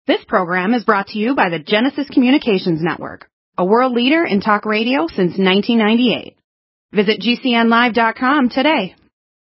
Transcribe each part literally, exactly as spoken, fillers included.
This program is brought to you by the Genesis Communications Network, a world leader in talk radio since nineteen ninety-eight. Visit G C N live dot com today.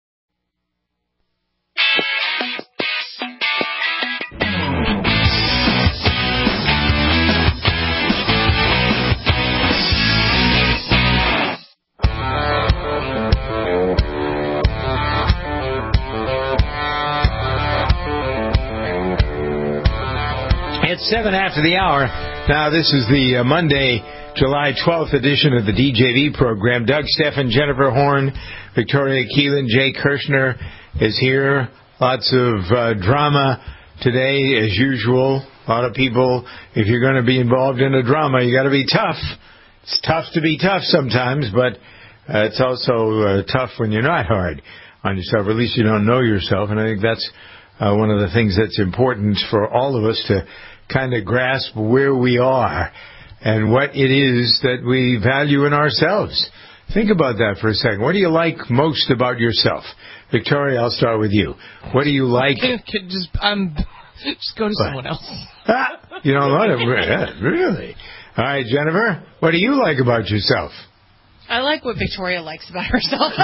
It's seven after the hour. Now, this is the uh, Monday, July twelfth edition of the D J V program. Doug Steffen, Jennifer Horn, Victoria Keelan, Jay Kirshner is here. Lots of uh, drama today, as usual. A lot of people, if you're going to be involved in a drama, you got to be tough. It's tough to be tough sometimes, but uh, it's also uh, tough when you're not hard on yourself, or at least you don't know yourself. And I think that's uh, one of the things that's important for all of us to kind of grasp where we are and what it is that we value in ourselves. Think about that for a second. What do you like most about yourself? Victoria, I'll start with you. What do you like? just, um, just go to what? someone else. You don't want to? Really? All right, Jennifer, what do you like about yourself? I like what Victoria likes about herself.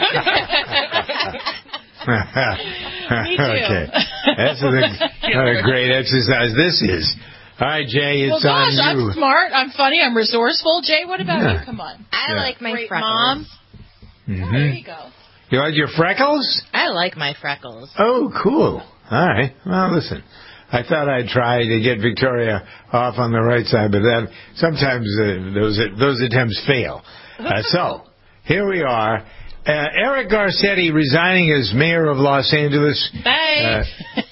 Me too. Okay. That's a, what a great exercise this is. All right, Jay, it's well, gosh, on you. I'm smart, I'm funny, I'm resourceful. Jay, what about yeah. you? Come on. I yeah. like my great freckles. Mom. Mm-hmm. Oh, there you go. You like your freckles? I like my freckles. Oh, cool. All right. Well, listen. I thought I'd try to get Victoria off on the right side, but that sometimes uh, those those attempts fail. Uh, so, here we are. Uh, Eric Garcetti resigning as mayor of Los Angeles. Bye. Uh,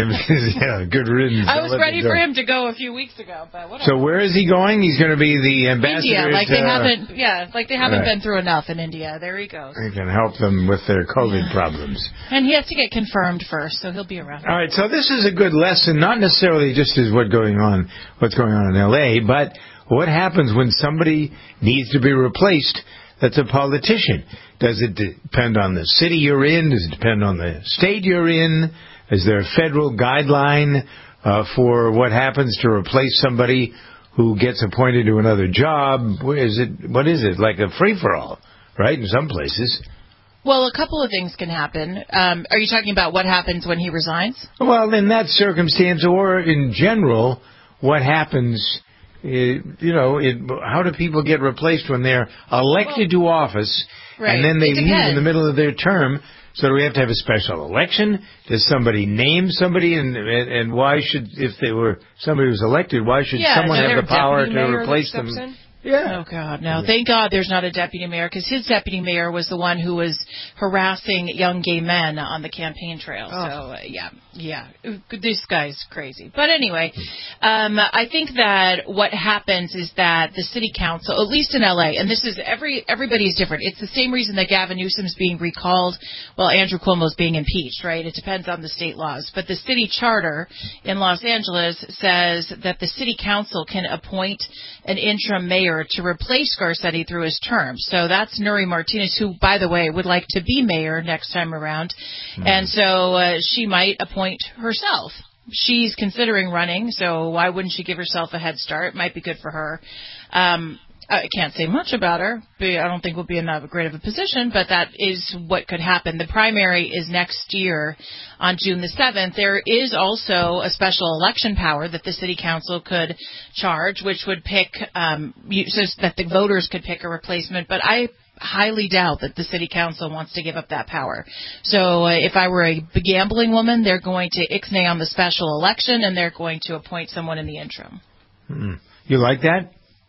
yeah, good riddance. I was ready for him to go a few weeks ago, but whatever. So where is he going? He's going to be the ambassador. India, like to, they haven't, yeah, like they haven't right. been through enough in India. There he goes. He can help them with their COVID problems. And he has to get confirmed first, so he'll be around. All right, so this is a good lesson, not necessarily just as what going on, what's going on in L A, but what happens when somebody needs to be replaced that's a politician. Does it depend on the city you're in? Does it depend on the state you're in? Is there a federal guideline uh, for what happens to replace somebody who gets appointed to another job? Where is it? What is it? Like a free-for-all, right, in some places? Well, a couple of things can happen. Um, are you talking about what happens when he resigns? Well, in that circumstance, or in general, what happens... It, you know, it, how do people get replaced when they're elected well, to office right. and then they it leave depends. in the middle of their term? So do we have to have a special election? Does somebody name somebody? And and, and why should, if they were somebody who was elected, why should yeah, someone have the power to replace them? In? Yeah. Oh, God, no. Thank God there's not a deputy mayor, because his deputy mayor was the one who was harassing young gay men on the campaign trail. Oh. So, uh, yeah, yeah. This guy's crazy. But anyway, um, I think that what happens is that the city council, at least in L A, and this is every everybody's different. It's the same reason that Gavin Newsom's being recalled while Andrew Cuomo's being impeached, right? It depends on the state laws. But the city charter in Los Angeles says that the city council can appoint an interim mayor to replace Garcetti through his term. So that's Nury Martinez, who, by the way, would like to be mayor next time around. Mm-hmm. And so uh, she might appoint herself. She's considering running, so why wouldn't she give herself a head start? Might be good for her. Um, I can't say much about her. I don't think we'll be in that great of a position, but that is what could happen. The primary is next year on June the seventh. There is also a special election power that the city council could charge, which would pick, um, so that the voters could pick a replacement. But I highly doubt that the city council wants to give up that power. So uh, if I were a gambling woman, they're going to ixnay on the special election, and they're going to appoint someone in the interim. Hmm. You like that?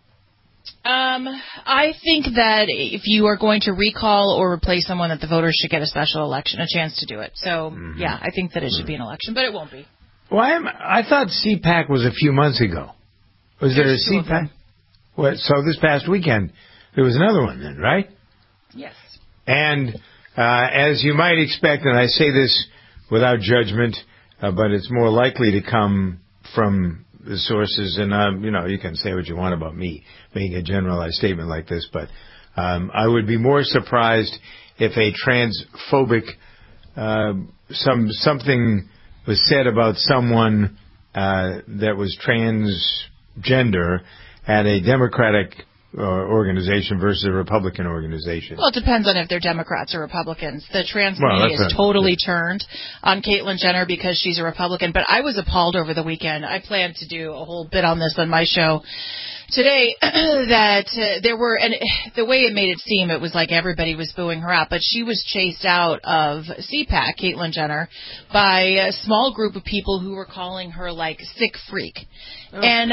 Um, I think that if you are going to recall or replace someone, that the voters should get a special election, a chance to do it. So, mm-hmm. yeah, I think that it should mm-hmm. be an election, but it won't be. Well, I'm, I thought C PAC was a few months ago. Was there a C PAC? What, so this past weekend, there was another one then, right? Yes. And uh, as you might expect, and I say this without judgment, uh, but it's more likely to come from the sources, and um, you know, you can say what you want about me making a generalized statement like this, but um, I would be more surprised if a transphobic uh, some something was said about someone uh, that was transgender at a Democratic uh, organization versus a Republican organization? Well, it depends on if they're Democrats or Republicans. The trans well, media is a, totally turned on Caitlyn Jenner because she's a Republican. But I was appalled over the weekend. I plan to do a whole bit on this on my show today that uh, there were, and the way it made it seem, it was like everybody was booing her out, but she was chased out of C PAC, Caitlyn Jenner, by a small group of people who were calling her, like, sick freak. Oh. And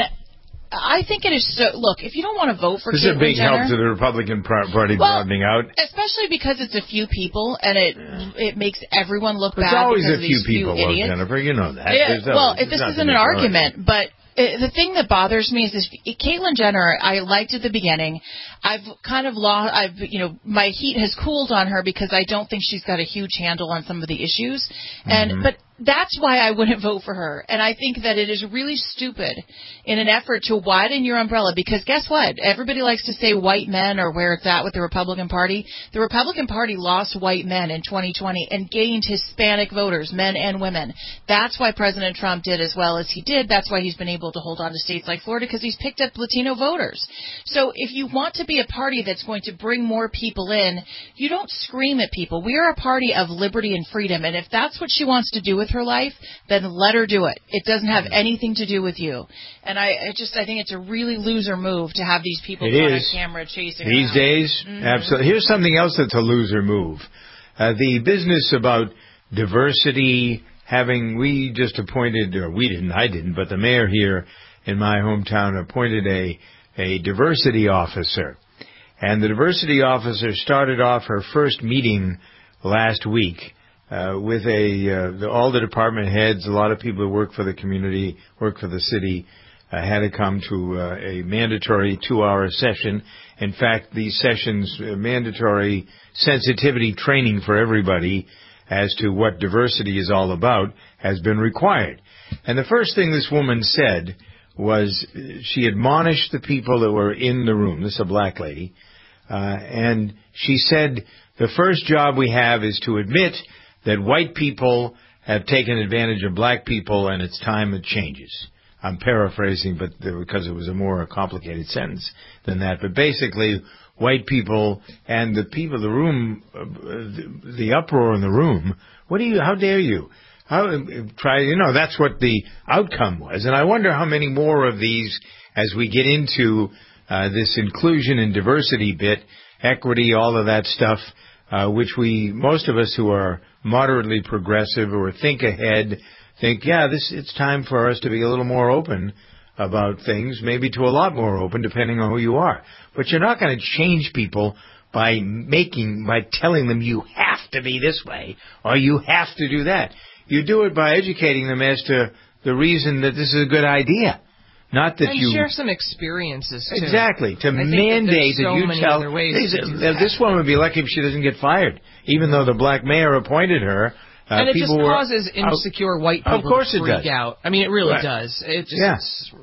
I think it is so. Look, if you don't want to vote for this Caitlyn Jenner, this is a big Jenner, help to the Republican Party well, broadening out, especially because it's a few people and it yeah. it makes everyone look but bad. It's always because a few of these people, few idiots. Jennifer. You know that. Yeah, well, if this isn't an argument, but. Uh, the thing that bothers me is this: Caitlyn Jenner, I liked at the beginning. I've kind of lost. I've, you know, my heat has cooled on her because I don't think she's got a huge handle on some of the issues. And mm-hmm. but that's why I wouldn't vote for her. And I think that it is really stupid in an effort to widen your umbrella. Because guess what? Everybody likes to say white men or where it's at with the Republican Party. The Republican Party lost white men in twenty twenty and gained Hispanic voters, men and women. That's why President Trump did as well as he did. That's why he's been able to hold on to states like Florida, because he's picked up Latino voters. So if you want to be a party that's going to bring more people in, you don't scream at people. We are a party of liberty and freedom, and if that's what she wants to do with her life, then let her do it. It doesn't have anything to do with you. And I, I just I think it's a really loser move to have these people on camera chasing these around. days. Mm-hmm. Absolutely. Here's something else that's a loser move. Uh, the business about diversity. Having, we just appointed, or we didn't, I didn't, but the mayor here in my hometown appointed a, a diversity officer. And the diversity officer started off her first meeting last week uh, with a, uh, the, all the department heads, a lot of people who work for the community, work for the city, uh, had to come to uh, a mandatory two-hour session. In fact, these sessions, uh, mandatory sensitivity training for everybody as to what diversity is all about, has been required. And the first thing this woman said was she admonished the people that were in the room. This is a black lady. Uh, and she said, the first job we have is to admit that white people have taken advantage of black people, and it's time it changes. I'm paraphrasing, but because it was a more complicated sentence than that. But basically, white people and the people, the room, uh, the, the uproar in the room. What do you? How dare you? How try? You know, that's what the outcome was. And I wonder how many more of these, as we get into uh, this inclusion and diversity bit, equity, all of that stuff, uh, which we, most of us who are moderately progressive or think ahead, think, yeah, this it's time for us to be a little more open about things, maybe to a lot more open, depending on who you are. But you're not going to change people by making, by telling them you have to be this way or you have to do that. You do it by educating them as to the reason that this is a good idea. Not that and you share some experiences too. Exactly. To I mandate that, so that you many tell other ways this, to do that. this woman would be lucky if she doesn't get fired, even though the black mayor appointed her. Uh, and it people just causes were, insecure white people of course to freak it does. out. I mean, it really right. does. It just, yeah.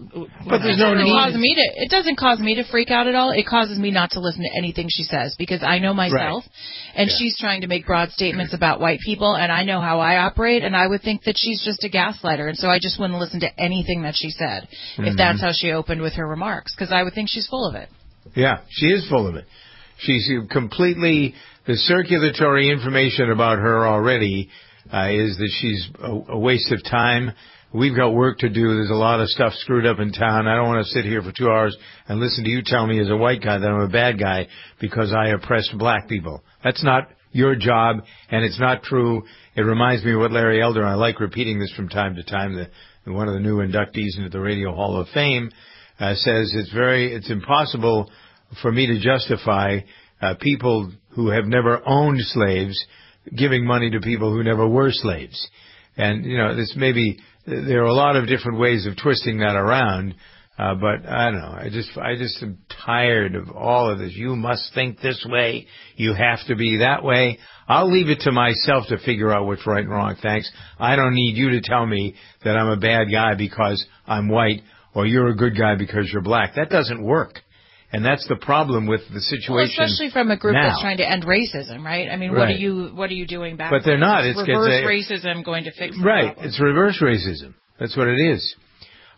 But there's no it need. Cause me to, it doesn't cause me to freak out at all. It causes me not to listen to anything she says because I know myself, right. and yeah. she's trying to make broad statements about white people, and I know how I operate, and I would think that she's just a gaslighter, and so I just wouldn't listen to anything that she said mm-hmm. if that's how she opened with her remarks, because I would think she's full of it. Yeah, she is full of it. She's completely, the circulatory information about her already Uh, is that she's a, a waste of time. We've got work to do. There's a lot of stuff screwed up in town. I don't want to sit here for two hours and listen to you tell me as a white guy that I'm a bad guy because I oppressed black people. That's not your job, and it's not true. It reminds me of what Larry Elder, and I like repeating this from time to time, the, one of the new inductees into the Radio Hall of Fame, uh, says it's very, it's impossible for me to justify uh, people who have never owned slaves giving money to people who never were slaves. And, you know, this maybe, there are a lot of different ways of twisting that around, uh, but I don't know, I just, I just am tired of all of this. You must think this way, you have to be that way. I'll leave it to myself to figure out what's right and wrong, thanks. I don't need you to tell me that I'm a bad guy because I'm white, or you're a good guy because you're black. That doesn't work. And that's the problem with the situation. Well, especially from a group now. that's trying to end racism, right? I mean, right. what are you what are you doing back? But they're not. It's it's reverse it's a, racism going to fix the right. problem. It's reverse racism. That's what it is.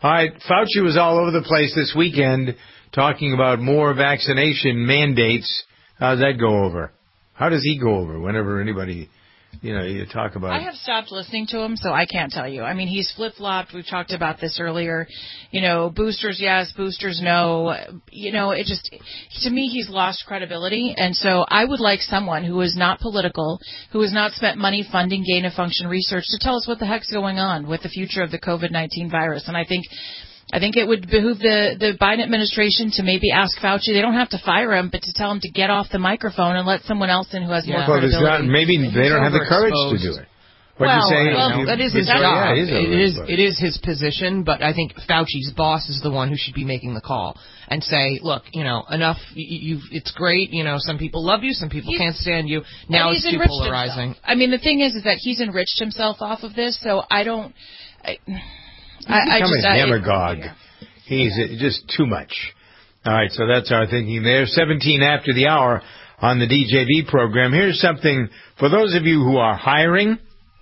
All right, Fauci was all over the place this weekend talking about more vaccination mandates. How's that go over? How does he go over whenever anybody, you know, you talk about... I have stopped listening to him, so I can't tell you. I mean, he's flip-flopped. We've talked about this earlier. You know, boosters yes, boosters no. You know, it just, to me, he's lost credibility. And so I would like someone who is not political, who has not spent money funding gain-of-function research to tell us what the heck's going on with the future of the COVID nineteen virus. And I think... I think it would behoove the, the Biden administration to maybe ask Fauci. They don't have to fire him, but to tell him to get off the microphone and let someone else in who has Yeah. more Well, credibility. not, maybe they don't have the courage to do it. What well, you say? well you, that is his that, job. Yeah, it is, it, is, it is his position, but I think Fauci's boss is the one who should be making the call and say, look, you know, enough. You, you've, it's great. You know, some people love you, some people he's, can't stand you. Now it's too polarizing. Himself. I mean, the thing is, is that he's enriched himself off of this. So I don't. I, I, I just a demagogue. I, He's uh, just too much. All right, so that's our thinking there. seventeen after the hour on the D J V program. Here's something for those of you who are hiring,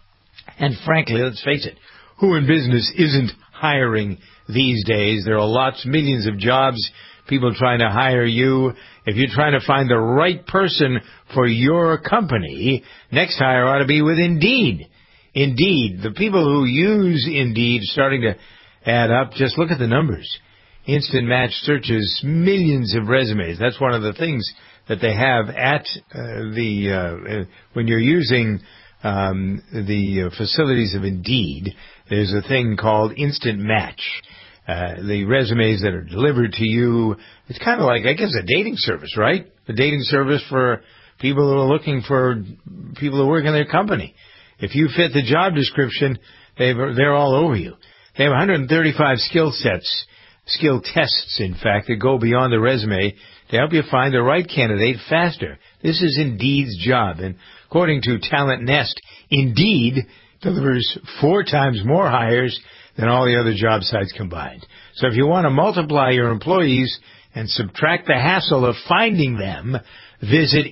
and frankly, let's face it, who in business isn't hiring these days? There are lots, millions of jobs, people trying to hire you. If you're trying to find the right person for your company, next hire ought to be with Indeed. Indeed, the people who use Indeed starting to add up. Just look at the numbers. Instant Match searches millions of resumes. That's one of the things that they have at uh, the uh, when you're using um, the uh, facilities of Indeed. There's a thing called Instant Match. Uh, the resumes that are delivered to you. It's kind of like, I guess, a dating service, right? A dating service for people who are looking for people who work in their company. If you fit the job description, they've, they're all over you. They have one hundred thirty-five skill sets, skill tests, in fact, that go beyond the resume to help you find the right candidate faster. This is Indeed's job. And according to Talent Nest, Indeed delivers four times more hires than all the other job sites combined. So if you want to multiply your employees and subtract the hassle of finding them, visit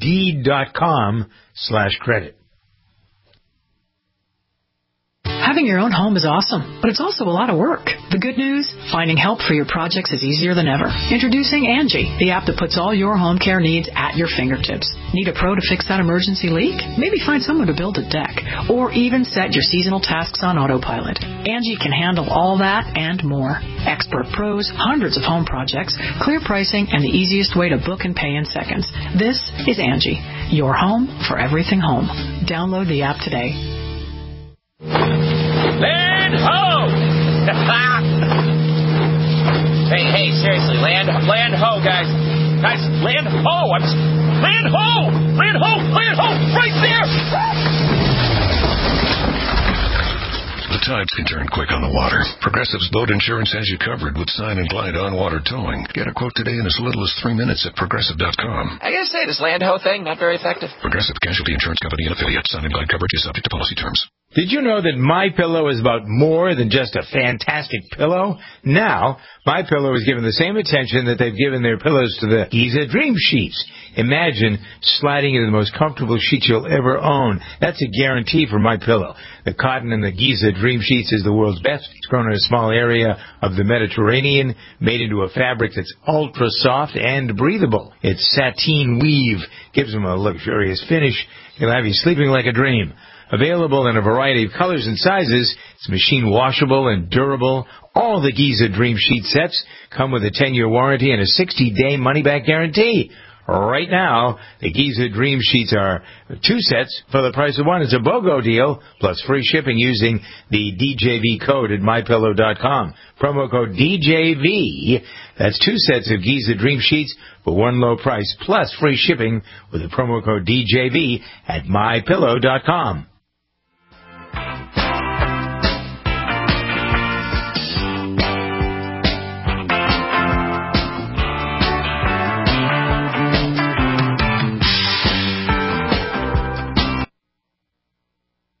Indeed.com slash credit. Having your own home is awesome, but it's also a lot of work. The good news? Finding help for your projects is easier than ever. Introducing Angie, the app that puts all your home care needs at your fingertips. Need a pro to fix that emergency leak? Maybe find someone to build a deck, or even set your seasonal tasks on autopilot. Angie can handle all that and more. Expert pros, hundreds of home projects, clear pricing, and the easiest way to book and pay in seconds. This is Angie, your home for everything home. Download the app today. Land ho! hey, hey, seriously, land, land ho, guys, guys, land ho! I'm land ho, land ho, land ho, right there. The tides can turn quick on the water. Progressive's boat insurance has you covered with Sign and Glide on-water towing. Get a quote today in as little as three minutes at Progressive dot com. I gotta say, this land ho thing not very effective. Progressive Casualty Insurance Company and affiliates. Sign and Glide coverage is subject to policy terms. Did you know that MyPillow is about more than just a fantastic pillow? Now, MyPillow is given the same attention that they've given their pillows to the Giza Dream Sheets. Imagine sliding into the most comfortable sheets you'll ever own. That's a guarantee for MyPillow. The cotton in the Giza Dream Sheets is the world's best. It's grown in a small area of the Mediterranean, made into a fabric that's ultra soft and breathable. Its sateen weave gives them a luxurious finish. It'll have you sleeping like a dream. Available in a variety of colors and sizes, it's machine washable and durable. All the Giza Dream Sheet sets come with a ten-year warranty and a sixty-day money-back guarantee. Right now, the Giza Dream Sheets are two sets for the price of one. It's a BOGO deal, plus free shipping using the D J V code at my pillow dot com. Promo code D J V. That's two sets of Giza Dream Sheets for one low price, plus free shipping with the promo code D J V at my pillow dot com. With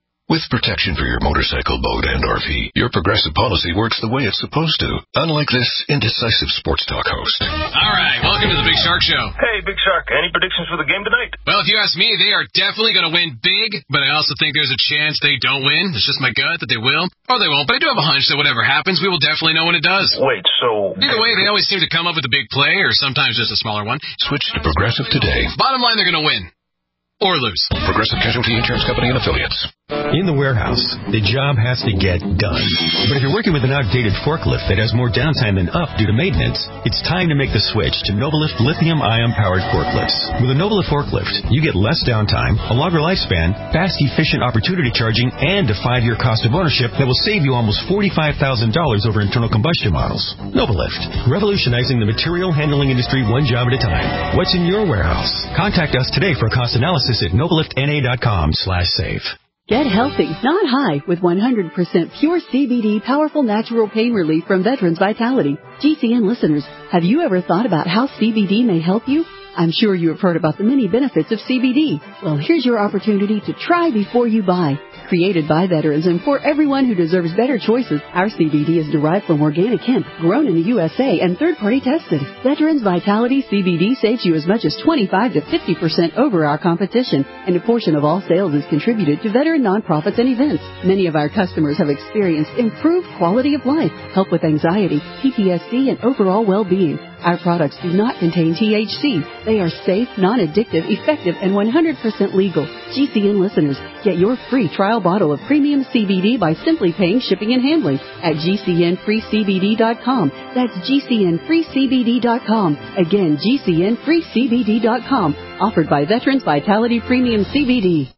With protection for your motorcycle, boat, and R V, your Progressive policy works the way it's supposed to. Unlike this indecisive sports talk host. All right, welcome to the Big Shark Show. Hey, Big Shark, any predictions for the game tonight? Well, if you ask me, they are definitely going to win big, but I also think there's a chance they don't win. It's just my gut that they will, or they won't. But I do have a hunch that whatever happens, we will definitely know when it does. Wait, so... Either way, they always seem to come up with a big play, or sometimes just a smaller one. Switch to Progressive today. Bottom line, they're going to win. Or lose. Progressive Casualty Insurance Company and Affiliates. In the warehouse, the job has to get done. But if you're working with an outdated forklift that has more downtime than up due to maintenance, it's time to make the switch to Novalift lithium-ion powered forklifts. With a Novalift forklift, you get less downtime, a longer lifespan, fast, efficient opportunity charging, and a five-year cost of ownership that will save you almost forty-five thousand dollars over internal combustion models. Novalift, revolutionizing the material handling industry one job at a time. What's in your warehouse? Contact us today for a cost analysis at novaliftna.com slash save. Get healthy, not high, with one hundred percent pure C B D powerful natural pain relief from Veterans Vitality. G C N listeners, have you ever thought about how C B D may help you? I'm sure you have heard about the many benefits of C B D. Well, here's your opportunity to try before you buy. Created by veterans and for everyone who deserves better choices, our C B D is derived from organic hemp, grown in the U S A and third-party tested. Veterans Vitality C B D saves you as much as twenty-five to fifty percent over our competition, and a portion of all sales is contributed to veteran nonprofits and events. Many of our customers have experienced improved quality of life, help with anxiety, P T S D, and overall well-being. Our products do not contain T H C. They are safe, non-addictive, effective, and one hundred percent legal. G C N listeners, get your free trial bottle of premium C B D by simply paying shipping and handling at G C N free C B D dot com. That's G C N free C B D dot com. Again, G C N free C B D dot com. Offered by Veterans Vitality Premium C B D.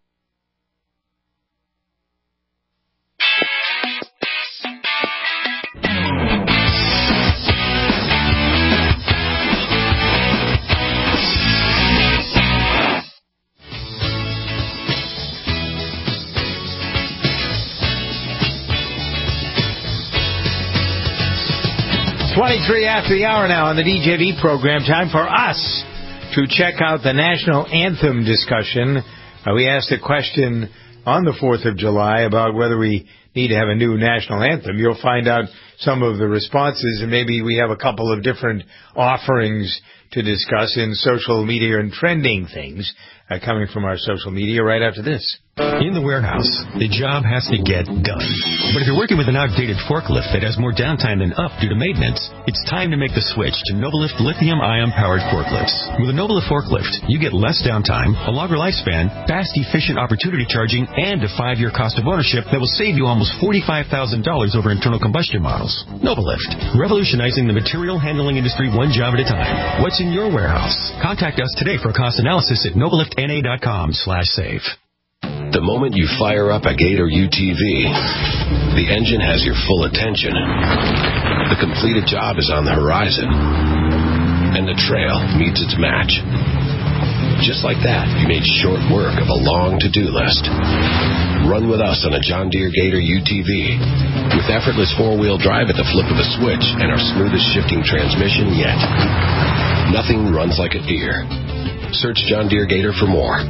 twenty-three after the hour now on the D J V program. Time for us to check out the national anthem discussion. Uh, we asked a question on the fourth of July about whether we need to have a new national anthem. You'll find out some of the responses, and maybe we have a couple of different offerings to discuss in social media and trending things uh, coming from our social media right after this. In the warehouse, the job has to get done. But if you're working with an outdated forklift that has more downtime than up due to maintenance, it's time to make the switch to Novalift lithium-ion powered forklifts. With a Novalift forklift, you get less downtime, a longer lifespan, fast, efficient opportunity charging, and a five-year cost of ownership that will save you almost forty-five thousand dollars over internal combustion models. Novalift, revolutionizing the material handling industry one job at a time. What's in your warehouse? Contact us today for a cost analysis at novaliftna.com slash save. The moment you fire up a Gator U T V, the engine has your full attention. The completed job is on the horizon, and the trail meets its match. Just like that, you made short work of a long to-do list. Run with us on a John Deere Gator U T V. With effortless four-wheel drive at the flip of a switch and our smoothest shifting transmission yet. Nothing runs like a Deere. Search John Deere Gator for more.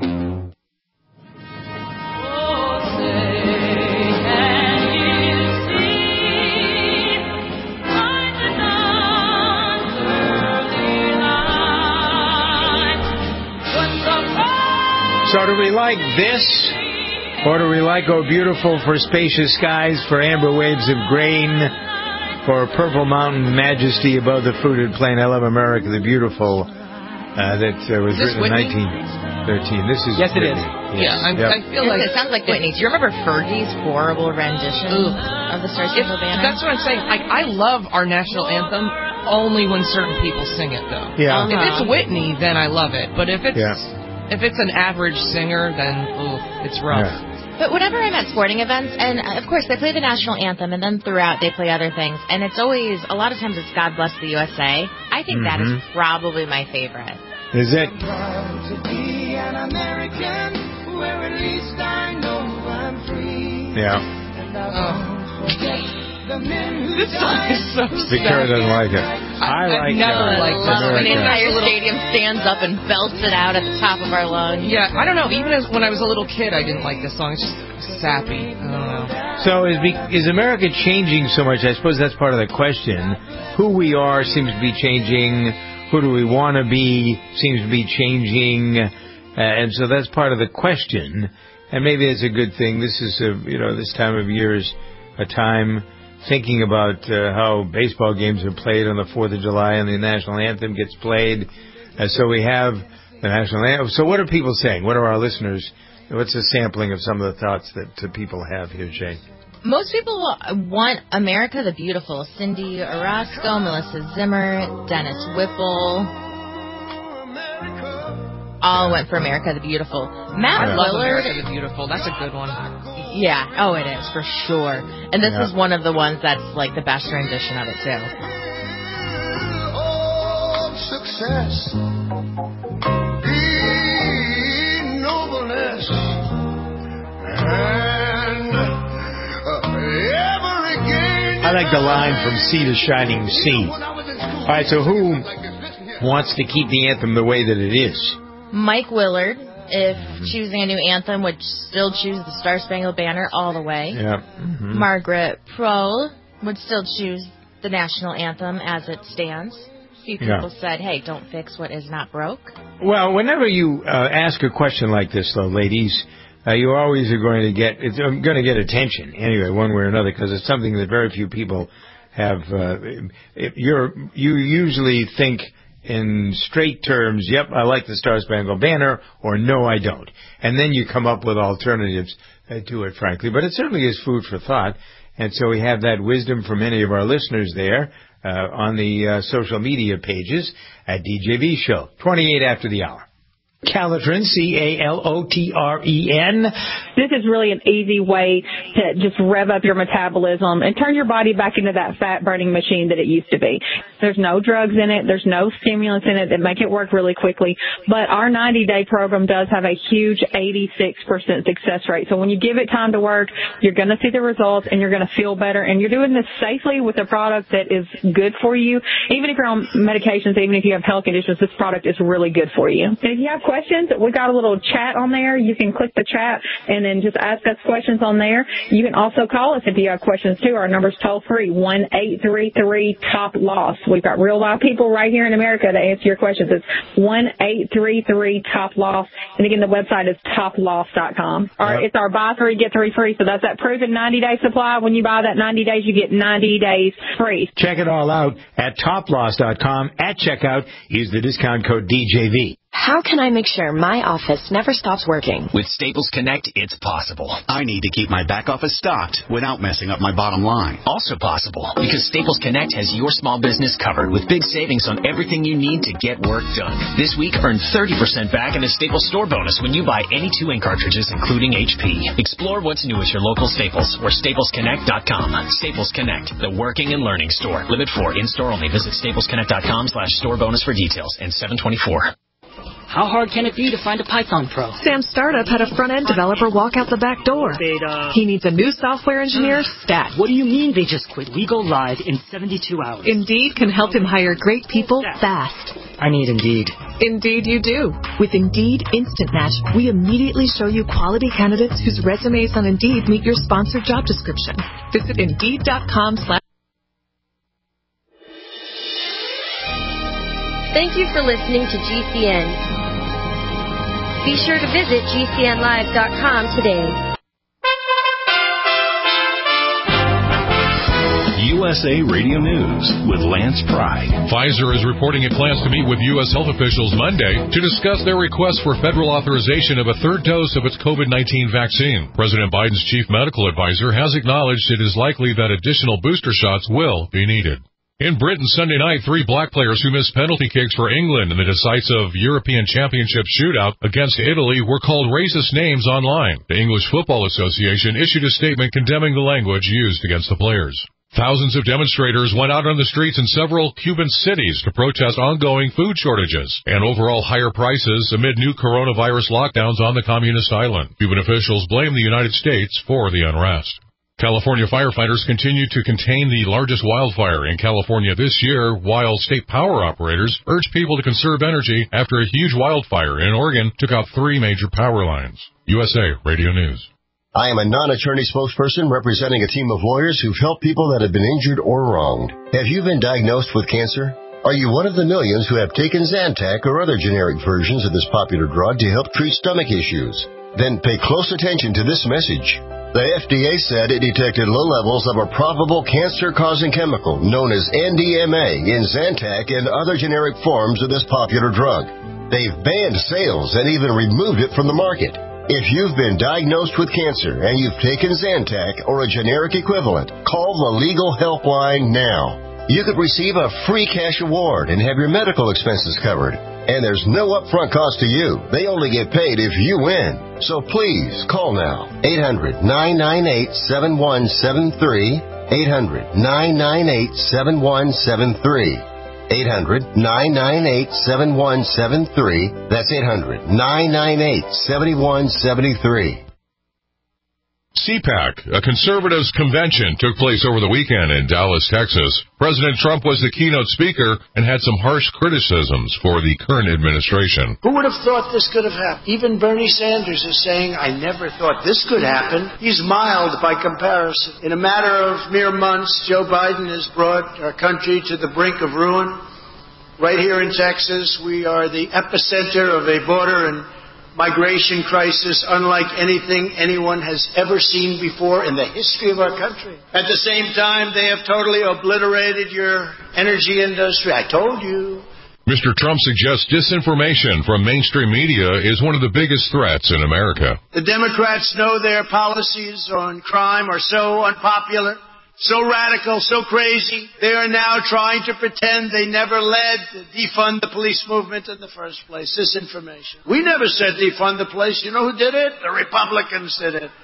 So do we like this, or do we like Oh Beautiful for spacious skies, for amber waves of grain, for purple mountain majesty above the fruited plain? I love America the Beautiful. Uh, that uh, was written in nineteen thirteen. This is yes, Whitney. it is. Yes. Yeah, I'm, yep. I feel like it sounds like Whitney. Do you remember Fergie's horrible rendition Ooh. of the Star Spangled Banner? That's what I'm saying. Like, I love our national anthem only when certain people sing it, though. Yeah. Uh-huh. If it's Whitney, then I love it. But if it's yeah. If it's an average singer, then ooh, it's rough. Yeah. But whenever I'm at sporting events, and of course they play the national anthem, and then throughout they play other things, and it's always, a lot of times it's God Bless the U S A. I think mm-hmm. that is probably my favorite. Is it? I'm proud to be an American, where at least I know I'm free. Yeah. And I won't forget the men who this song is so Victoria sad. doesn't like it. I, I like no, uh, I love America. when the entire stadium stands up and belts it out at the top of our lungs. Yeah, I don't know. Even as when I was a little kid, I didn't like this song. It's just sappy. I don't know. So is, be, is America changing so much? I suppose that's part of the question. Who we are seems to be changing. Who do we want to be seems to be changing. Uh, and so that's part of the question. And maybe it's a good thing. This is, a, you know, this time of year is a time thinking about uh, how baseball games are played on the fourth of July and the national anthem gets played. Uh, so we have the national anthem. So what are people saying? What are our listeners? What's a sampling of some of the thoughts that uh, people have here, Jay? Most people want America the Beautiful. Cindy Orozco, Melissa Zimmer, Dennis Whipple. All went for America the Beautiful. Matt I love Willard. America the Beautiful. That's a good one. Yeah. Oh, it is, for sure. And this Yeah. is one of the ones that's like the best rendition of it, too. Of success, in nobleness, and ever again. I like the line from sea to shining sea. All right, so who wants to keep the anthem the way that it is? Mike Willard, if choosing a new anthem, would still choose the Star Spangled Banner all the way. Yeah. Mm-hmm. Margaret Prohl would still choose the national anthem as it stands. A few people Yeah. said, hey, don't fix what is not broke. Well, whenever you uh, ask a question like this, though, ladies, uh, you always are going to get it's uh, going to get attention anyway, one way or another, because it's something that very few people have. Uh, if you're you usually think in straight terms, yep, I like the Star Spangled Banner, or no, I don't. And then you come up with alternatives uh, to it, frankly. But it certainly is food for thought. And so we have that wisdom from many of our listeners there uh, on the uh, social media pages at D J V Show, twenty-eight after the hour. Calotren, C A L O T R E N. This is really an easy way to just rev up your metabolism and turn your body back into that fat-burning machine that it used to be. There's no drugs in it. There's no stimulants in it that make it work really quickly. But our ninety-day program does have a huge eighty-six percent success rate. So when you give it time to work, you're going to see the results and you're going to feel better. And you're doing this safely with a product that is good for you. Even if you're on medications, even if you have health conditions, this product is really good for you. And if you have questions, we got a little chat on there. You can click the chat and then just ask us questions on there. You can also call us if you have questions too. Our number's toll free, one eight three three top loss. We've got real live people right here in America to answer your questions. It's one eight three three top loss. And again, the website is top loss dot com. Or Yep. it's our buy three, get three free. So that's that proven ninety day supply. When you buy that ninety days, you get ninety days free. Check it all out at top loss dot com. At checkout, use the discount code D J V. How can I make sure my office never stops working? With Staples Connect, it's possible. I need to keep my back office stocked without messing up my bottom line. Also possible, because Staples Connect has your small business covered with big savings on everything you need to get work done. This week, earn thirty percent back in a Staples store bonus when you buy any two ink cartridges, including H P. Explore what's new at your local Staples or staples connect dot com. Staples Connect, the working and learning store. Limit four, in-store only. Visit staples connect dot com slash store bonus for details. And seven twenty-four. How hard can it be to find a Python pro? Sam's startup had a front-end developer walk out the back door. He needs a new software engineer stat. What do you mean they just quit? We go live in seventy-two hours. Indeed can help him hire great people fast. I need Indeed. Indeed you do. With Indeed Instant Match, we immediately show you quality candidates whose resumes on Indeed meet your sponsored job description. Visit Indeed dot com slash Thank you for listening to G C N. Be sure to visit G C N live dot com today. U S A Radio News with Lance Pride. Pfizer is reporting it plans to meet with U S health officials Monday to discuss their request for federal authorization of a third dose of its COVID nineteen vaccine. President Biden's chief medical advisor has acknowledged it is likely that additional booster shots will be needed. In Britain Sunday night, three black players who missed penalty kicks for England in the decisive European Championship shootout against Italy were called racist names online. The English Football Association issued a statement condemning the language used against the players. Thousands of demonstrators went out on the streets in several Cuban cities to protest ongoing food shortages and overall higher prices amid new coronavirus lockdowns on the communist island. Cuban officials blame the United States for the unrest. California firefighters continue to contain the largest wildfire in California this year, while state power operators urge people to conserve energy after a huge wildfire in Oregon took out three major power lines. U S A Radio News. I am a non-attorney spokesperson representing a team of lawyers who've helped people that have been injured or wronged. Have you been diagnosed with cancer? Are you one of the millions who have taken Zantac or other generic versions of this popular drug to help treat stomach issues? Then pay close attention to this message. The F D A said it detected low levels of a probable cancer-causing chemical known as N D M A in Zantac and other generic forms of this popular drug. They've banned sales and even removed it from the market. If you've been diagnosed with cancer and you've taken Zantac or a generic equivalent, call the Legal Helpline now. You could receive a free cash award and have your medical expenses covered. And there's no upfront cost to you. They only get paid if you win. So please, call now. eight hundred, nine nine eight, seven one seven three. eight hundred, nine nine eight, seven one seven three. eight hundred, nine nine eight, seven one seven three. That's eight hundred, nine nine eight, seven one seven three. C PAC, a conservatives convention, took place over the weekend in Dallas, Texas. President Trump was the keynote speaker and had some harsh criticisms for the current administration. Who would have thought this could have happened? Even Bernie Sanders is saying, I never thought this could happen. He's mild by comparison. In a matter of mere months, Joe Biden has brought our country to the brink of ruin. Right here in Texas, we are the epicenter of a border and migration crisis unlike anything anyone has ever seen before in the history of our country. At the same time, they have totally obliterated your energy industry. I told you. Mister Trump suggests disinformation from mainstream media is one of the biggest threats in America. The Democrats know their policies on crime are so unpopular, so radical, so crazy, they are now trying to pretend they never led the defund the police movement in the first place. Disinformation. We never said defund the police. You know who did it? The Republicans did it.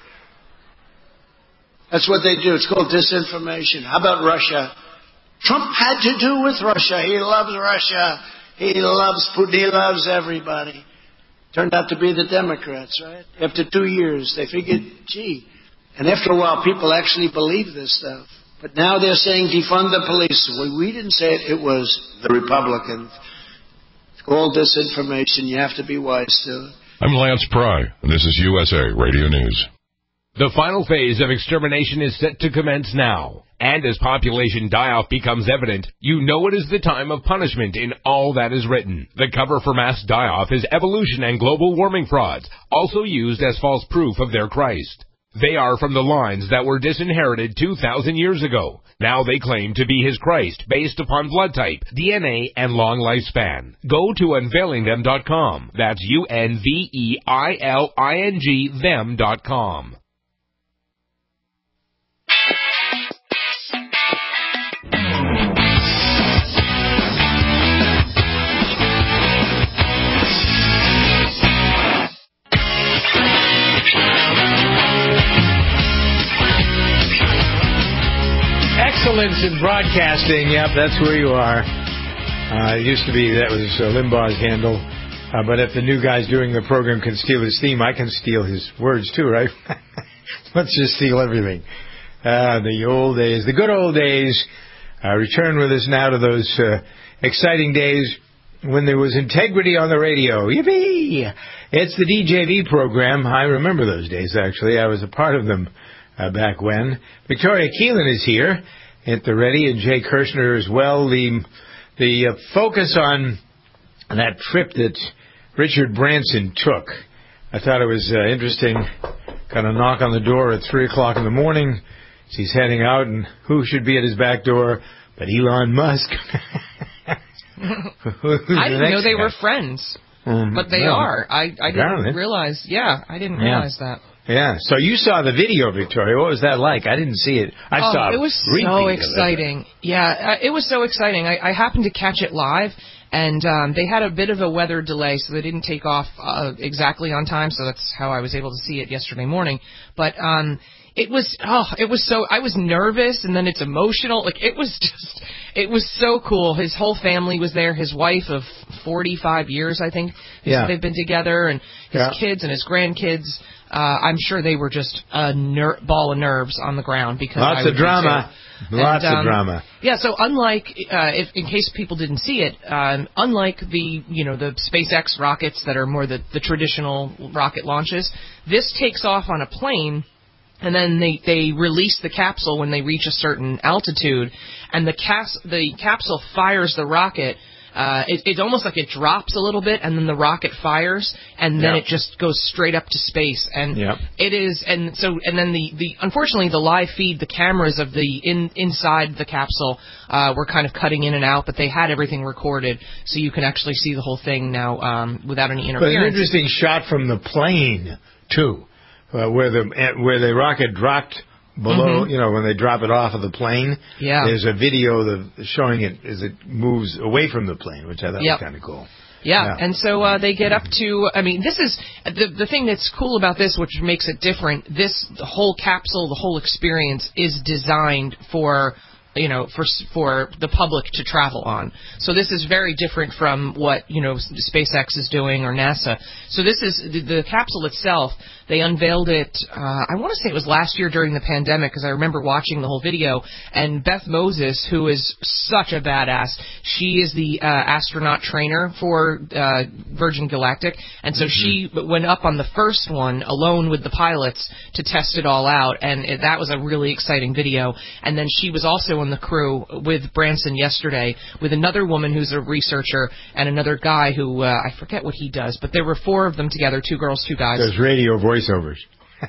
That's what they do. It's called disinformation. How about Russia? Trump had to do with Russia. He loves Russia. He loves Putin. He loves everybody. Turned out to be the Democrats, right? After two years, they figured, gee. And after a while, people actually believe this stuff. But now they're saying defund the police. Well, we didn't say it. It was the Republicans. It's all disinformation. You have to be wise to it. I'm Lance Pry, and this is U S A Radio News. The final phase of extermination is set to commence now. And as population die-off becomes evident, you know it is the time of punishment in all that is written. The cover for mass die-off is evolution and global warming frauds, also used as false proof of their Christ. They are from the lines that were disinherited two thousand years ago. Now they claim to be his Christ based upon blood type, D N A, and long lifespan. Go to unveiling them dot com. That's U N V E I L I N G them dot com. Excellence in broadcasting. Yep, that's where you are. Uh, it used to be that was uh, Limbaugh's handle. Uh, but if the new guy's doing the program can steal his theme, I can steal his words too, right? Let's just steal everything. Uh, the old days, the good old days. Uh, return with us now to those uh, exciting days when there was integrity on the radio. Yippee! It's the D J V program. I remember those days, actually. I was a part of them uh, back when. Victoria Keelan is here at the ready, and Jay Kirshner as well. The the uh, focus on that trip that Richard Branson took, I thought it was uh, interesting. Kind of knock on the door at three o'clock in the morning. He's heading out, and who should be at his back door but Elon Musk? I didn't know they guy? were friends, um, but they no. are. I, I didn't realize. Yeah, I didn't realize yeah. that. Yeah, so you saw the video, Victoria. What was that like? I didn't see it. I oh, saw it. was so exciting. Yeah, it was so exciting. I, I happened to catch it live, and um, they had a bit of a weather delay, so they didn't take off uh, exactly on time, so that's how I was able to see it yesterday morning. But um, it was, oh, it was so, I was nervous, and then it's emotional. Like, it was just, it was so cool. His whole family was there. His wife of forty-five years, I think, yeah. they've been together, and his yeah. kids and his grandkids. Uh, I'm sure they were just a ner- ball of nerves on the ground because lots I of drama, and, lots um, of drama. Yeah, so unlike, uh, if, in case people didn't see it, um, unlike the you know the SpaceX rockets that are more the, the traditional rocket launches, this takes off on a plane And then they, they release the capsule when they reach a certain altitude, and the cas- the capsule fires the rocket. Uh, it, it's almost like it drops a little bit, and then the rocket fires, and then Yeah. it just goes straight up to space. And Yeah. it is, and so, and then the, the unfortunately the live feed, the cameras of the in inside the capsule uh, were kind of cutting in and out, but they had everything recorded, so you can actually see the whole thing now um, without any But an interference. interesting shot from the plane too, uh, where the where the rocket dropped below. Mhm. You know, when they drop it off of the plane. Yeah. There's a video of showing it as it moves away from the plane, which I thought Yep. was kind of cool. Yeah, Yeah. and so uh, they get up to, I mean, this is, the the thing that's cool about this, which makes it different, this the whole capsule, the whole experience is designed for, you know, for for the public to travel on. So this is very different from what, you know, SpaceX is doing or NASA. So this is, the, the capsule itself, they unveiled it, uh, I want to say it was last year during the pandemic, because I remember watching the whole video, and Beth Moses, who is such a badass, she is the uh, astronaut trainer for uh, Virgin Galactic, and so Mm-hmm. she went up on the first one alone with the pilots to test it all out, and it, that was a really exciting video. And then she was also in the crew with Branson yesterday with another woman who's a researcher and another guy who, uh, I forget what he does, but there were four of them together, two girls, two guys. There's radio voiceovers.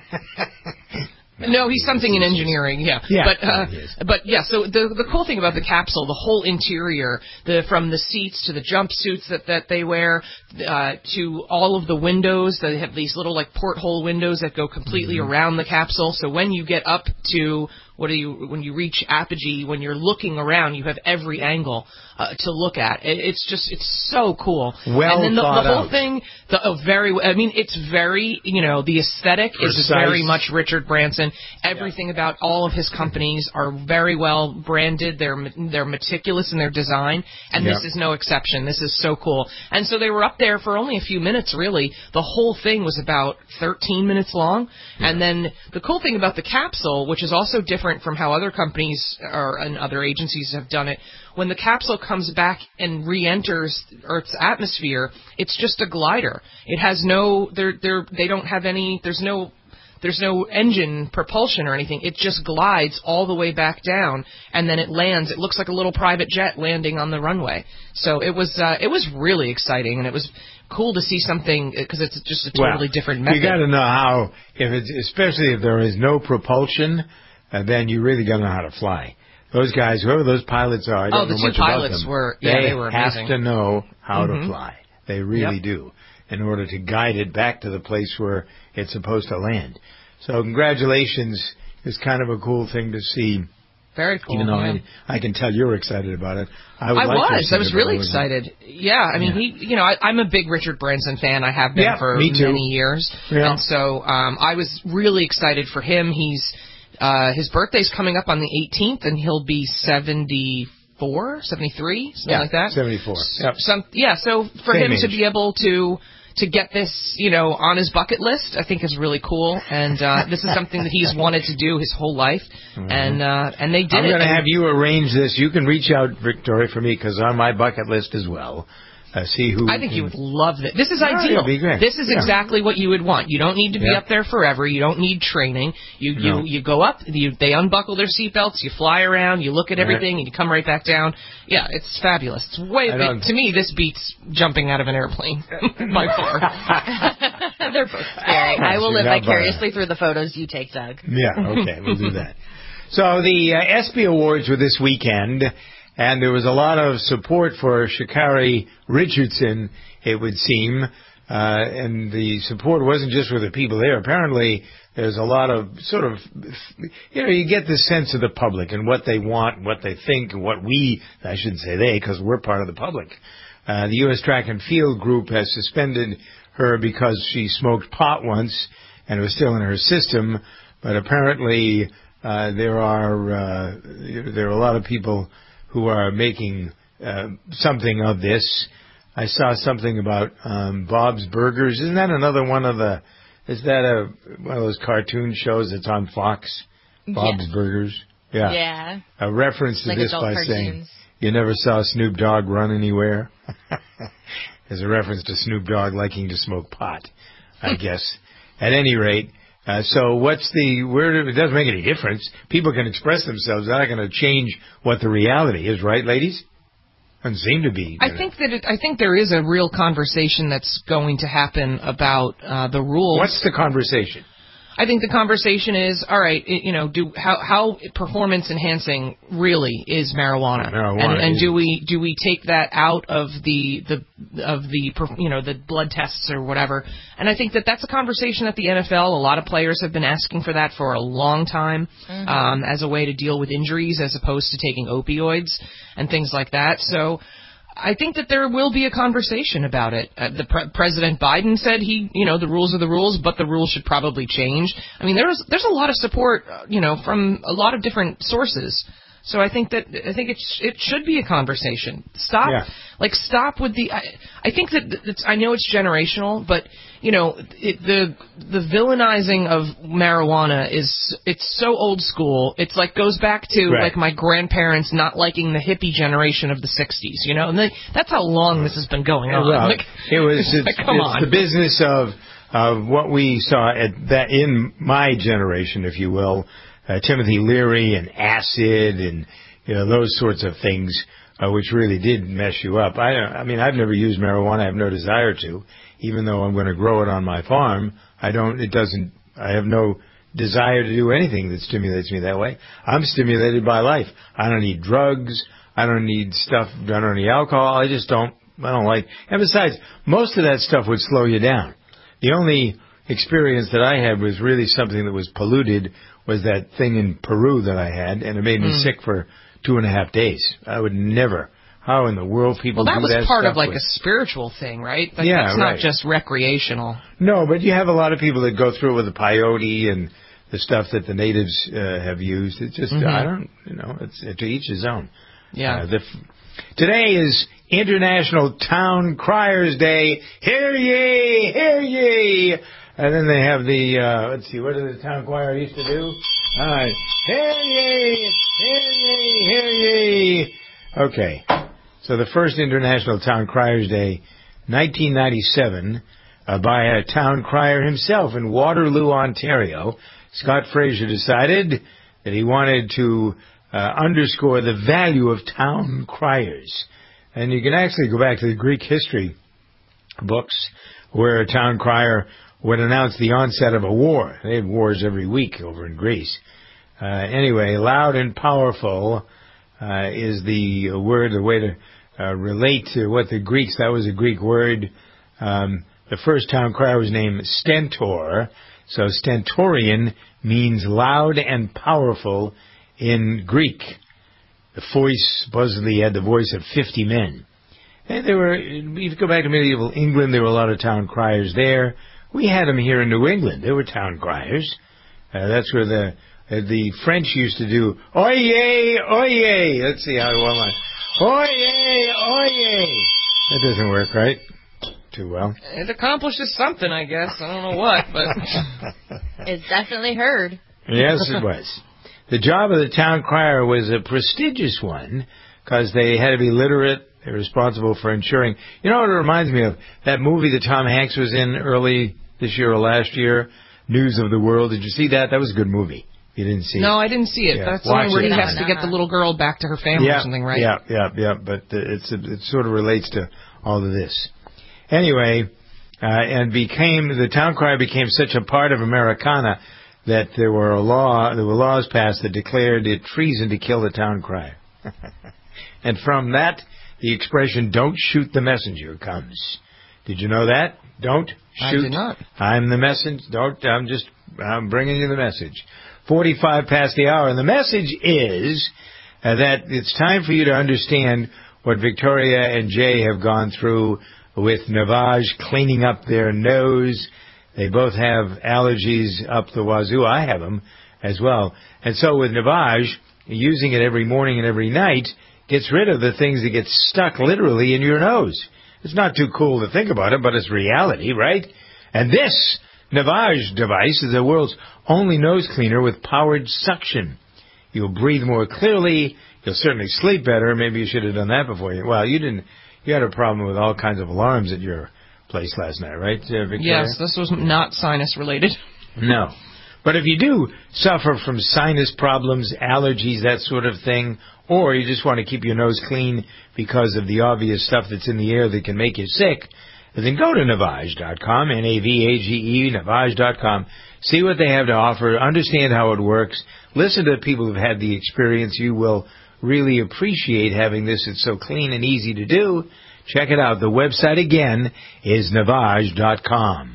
No, he's something in engineering, yeah. Yeah, But uh, he is. but yeah, so the the cool thing about the capsule, the whole interior, the from the seats to the jumpsuits that that they wear, uh, to all of the windows, they have these little like porthole windows that go completely Mm-hmm. around the capsule. So when you get up to what do you when you reach apogee, when you're looking around, you have every angle uh, to look at. It, it's just it's so cool. Well and then the, thought the whole out. thing, the oh, very. I mean, it's very you know the aesthetic is Precise. very much Richard Branson. Everything about all of his companies are very well branded. They're they're meticulous in their design, and Yeah. this is no exception. This is so cool. And so they were up there for only a few minutes, really. The whole thing was about thirteen minutes long. And then the cool thing about the capsule, which is also different from how other companies or and other agencies have done it, when the capsule comes back and re-enters Earth's atmosphere, it's just a glider. It has no, they're, they're, they don't have any, there's no There's no engine propulsion or anything. It just glides all the way back down, and then it lands. It looks like a little private jet landing on the runway. So it was uh, it was really exciting, and it was cool to see something because it's just a totally Well, different method. You got to know how, if it's especially if there is no propulsion, uh, then you really got to know how to fly. Those guys, whoever those pilots are, I don't Oh, the know two much about pilots them. were- yeah, they they were have amazing. to know how Mhm. to fly. They really Yep. do, in order to guide it back to the place where it's supposed to land. So congratulations. It's kind of a cool thing to see. Very cool. Even though yeah. I, I can tell you're excited about it. I, would I like to have was. seen I was it, but really I wasn't. excited. Yeah, I mean, he, you know, I, I'm a big Richard Branson fan. I have been Yeah, for me too. many years. Yeah. And so um, I was really excited for him. He's uh, his birthday's coming up on the eighteenth, and he'll be seventy-four, seventy-three, something Yeah, like that. seventy-four. Yep. Some, yeah, so for Same him age. to be able to to get this, you know, on his bucket list, I think is really cool. And uh, this is something that he's wanted to do his whole life, Mhm. and uh, and they did I'm it. going to and- have you arrange this. You can reach out, Victoria, for me, because on my bucket list as well. Uh, see who. I think you would love this. This is Yeah, ideal. it'd be great. This is Yeah. exactly what you would want. You don't need to be Yeah. up there forever. You don't need training. You you No. you go up. You, they unbuckle their seatbelts. You fly around. You look at Yeah. everything, and you come right back down. Yeah, it's fabulous. It's way I don't- to me. This beats jumping out of an airplane by far. They're both scary. I will See, live not bad. vicariously through the photos you take, Doug. Yeah, okay, we'll do that. So the uh, ESPY Awards were this weekend, and there was a lot of support for Sha'Carri Richardson, it would seem. Uh, and the support wasn't just for the people there. Apparently, there's a lot of sort of, you know, you get the sense of the public and what they want, what they think, and what we, I shouldn't say they, because we're part of the public. Uh, the U S Track and Field Group has suspended her because she smoked pot once, and it was still in her system. But apparently, uh, there are uh, there are a lot of people who are making uh, something of this. I saw something about um, Bob's Burgers. Isn't that another one of the? Is that a one of those cartoon shows that's on Fox? Bob's Yeah. Burgers. Yeah. Yeah. A reference to Like this adult by cartoons. saying you never saw Snoop Dogg run anywhere. There's a reference to Snoop Dogg liking to smoke pot, I guess. At any rate, Uh, so what's the, where, it doesn't make any difference. People can express themselves. They're not going to change what the reality is, right, ladies? Doesn't seem to be. I think that it, I think there is a real conversation that's going to happen about uh, the rules. What's the conversation? I think the conversation is, all right, it, you know, do how how performance enhancing really is marijuana, marijuana and, and is. do we do we take that out of the the of the you know the blood tests or whatever? And I think that that's a conversation at the N F L. A lot of players have been asking for that for a long time, mm-hmm. um, as a way to deal with injuries as opposed to taking opioids and things like that. So I think that there will be a conversation about it. Uh, the pre- President Biden said he, you know, the rules are the rules, but the rules should probably change. I mean, there's there's a lot of support, uh, you know, from a lot of different sources. So I think that I think it sh- it should be a conversation. Stop, yeah. like stop with the. I, I think that it's, I know it's generational, but you know, it, the the villainizing of marijuana is it's so old school. It's like goes back to right. like my grandparents not liking the hippie generation of the sixties. You know, and they, that's how long this has been going on. Well, like, it was it's, like, come it's on. the business of of what we saw at that in my generation, if you will. Uh, Timothy Leary and acid and, you know, those sorts of things, uh, which really did mess you up. I, I mean, I've never used marijuana. I have no desire to, even though I'm going to grow it on my farm. I don't, it doesn't, I have no desire to do anything that stimulates me that way. I'm stimulated by life. I don't need drugs. I don't need stuff, I don't need alcohol. I just don't, I don't like, and besides, most of that stuff would slow you down. The only experience that I had was really something that was polluted, was that thing in Peru that I had, and it made me mm. sick for two and a half days. I would never. How in the world people well, that do that? Well, that was part stuff of like with? a spiritual thing, right? Like, yeah, that's right. not just recreational. No, but you have a lot of people that go through with the peyote and the stuff that the natives uh, have used. It's just, mm-hmm. I don't, you know, it's to each his own. Yeah. Uh, the, today is International Town Criers Day. Hear ye, hear ye. And then they have the, uh, let's see, what did the town choir used to do? All right. Hear ye, hear ye, hear ye. Okay. So the first International Town Criers Day, nineteen ninety-seven, uh, by a town crier himself in Waterloo, Ontario. Scott Fraser decided that he wanted to uh, underscore the value of town criers. And you can actually go back to the Greek history books where a town crier would announce the onset of a war. They had wars every week over in Greece. Uh, anyway, loud and powerful uh, is the word, the way to uh, relate to what the Greeks, that was a Greek word. Um, the first town crier was named Stentor. So stentorian means loud and powerful in Greek. The voice supposedly had the voice of fifty men. And there were, if you go back to medieval England, there were a lot of town criers there. We had them here in New England. There were town criers. Uh, that's where the uh, the French used to do, oye, oye. Let's see how well I... Oye, oye. That doesn't work, right? Too well. It accomplishes something, I guess. I don't know what, but... It's definitely heard. Yes, it was. The job of the town crier was a prestigious one because they had to be literate. They're responsible for ensuring... You know what it reminds me of? That movie that Tom Hanks was in early this year or last year, News of the World. Did you see that? That was a good movie. You didn't see no, it. No, I didn't see it. Yeah. That's the Watch one where it. he has No, to no, get the no. little girl back to her family yeah, or something, right? Yeah, yeah, yeah. But it's it sort of relates to all of this. Anyway, uh, and became the town crier became such a part of Americana that there were a law, there were laws passed that declared it treason to kill the town crier. And from that, the expression "don't shoot the messenger" comes. Did you know that? Don't shoot. I did not. I'm the messenger. Don't. I'm just. I'm bringing you the message. Forty-five past the hour, and the message is uh, that it's time for you to understand what Victoria and Jay have gone through with Navage cleaning up their nose. They both have allergies up the wazoo. I have them as well. And so with Navage, using it every morning and every night gets rid of the things that get stuck literally in your nose. It's not too cool to think about it, but it's reality, right? And this Navage device is the world's only nose cleaner with powered suction. You'll breathe more clearly. You'll certainly sleep better. Maybe you should have done that before you... Well, you didn't... You had a problem with all kinds of alarms at your place last night, right, uh, Victoria? Yes, this was not sinus related. No. But if you do suffer from sinus problems, allergies, that sort of thing, or you just want to keep your nose clean because of the obvious stuff that's in the air that can make you sick, then go to Navage dot com, N A V A G E, Navage dot com. See what they have to offer. Understand how it works. Listen to people who've had the experience. You will really appreciate having this. It's so clean and easy to do. Check it out. The website, again, is Navage dot com.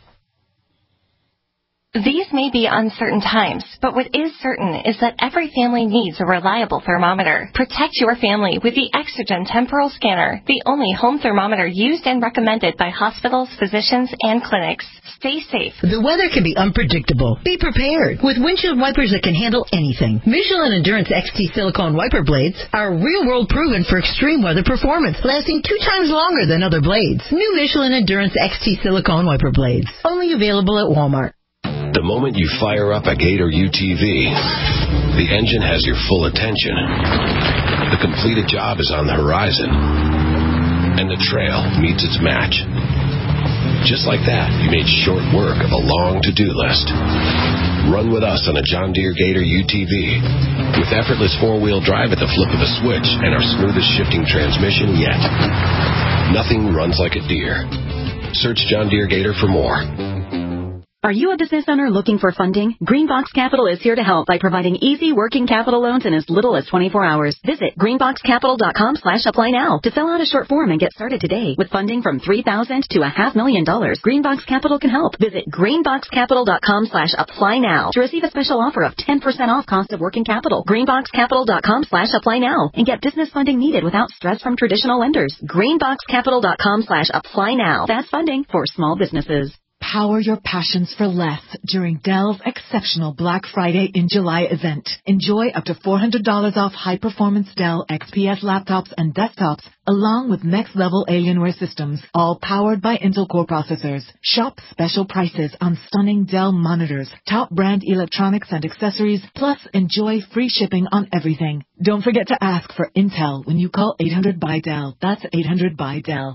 These may be uncertain times, but what is certain is that every family needs a reliable thermometer. Protect your family with the Exogen Temporal Scanner, the only home thermometer used and recommended by hospitals, physicians, and clinics. Stay safe. The weather can be unpredictable. Be prepared with windshield wipers that can handle anything. Michelin Endurance X T silicone wiper blades are real-world proven for extreme weather performance, lasting two times longer than other blades. New Michelin Endurance X T silicone wiper blades, only available at Walmart. The moment you fire up a Gator U T V, the engine has your full attention. The completed job is on the horizon, and the trail meets its match. Just like that, you made short work of a long to-do list. Run with us on a John Deere Gator U T V. With effortless four-wheel drive at the flip of a switch and our smoothest shifting transmission yet. Nothing runs like a Deere. Search John Deere Gator for more. Are you a business owner looking for funding? Greenbox Capital is here to help by providing easy working capital loans in as little as twenty-four hours. Visit greenbox capital dot com slash apply now to fill out a short form and get started today. With funding from three thousand dollars to a half million dollars, Greenbox Capital can help. Visit greenbox capital dot com slash apply now to receive a special offer of ten percent off cost of working capital. greenbox capital dot com slash apply now and get business funding needed without stress from traditional lenders. greenbox capital dot com slash apply now. Fast funding for small businesses. Power your passions for less during Dell's exceptional Black Friday in July event. Enjoy up to four hundred dollars off high-performance Dell X P S laptops and desktops, along with next-level Alienware systems, all powered by Intel Core processors. Shop special prices on stunning Dell monitors, top brand electronics and accessories, plus enjoy free shipping on everything. Don't forget to ask for Intel when you call eight hundred by Dell. That's eight hundred by Dell.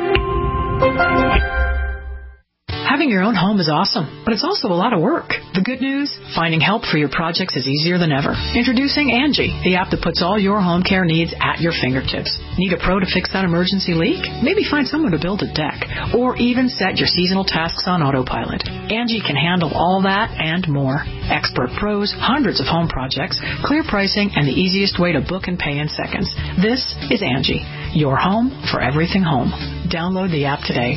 Having your own home is awesome, but it's also a lot of work. The good news? Finding help for your projects is easier than ever. Introducing Angie, the app that puts all your home care needs at your fingertips. Need a pro to fix that emergency leak? Maybe find someone to build a deck, or even set your seasonal tasks on autopilot. Angie can handle all that and more. Expert pros, hundreds of home projects, clear pricing, and the easiest way to book and pay in seconds. This is Angie, your home for everything home. Download the app today.